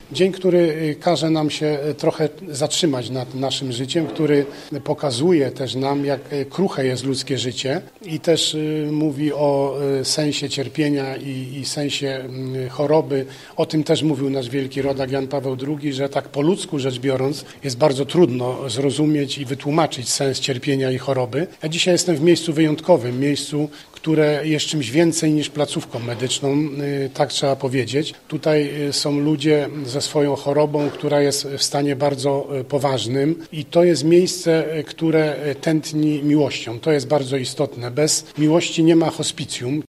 Dzień, który każe nam się trochę zatrzymać nad naszym życiem, który pokazuje też nam, jak kruche jest ludzkie życie i też mówi o sensie cierpienia i sensie choroby. O tym też mówił nasz wielki rodak Jan Paweł II, że tak po ludzku rzecz biorąc jest bardzo trudno zrozumieć i wytłumaczyć sens cierpienia i choroby. Ja dzisiaj jestem w miejscu wyjątkowym, miejscu, które jest czymś więcej niż placówką medyczną, tak trzeba powiedzieć. Tutaj są ludzie ze swoją chorobą, która jest w stanie bardzo poważnym i to jest miejsce, które tętni miłością. To jest bardzo istotne. Bez miłości nie ma hospicjum.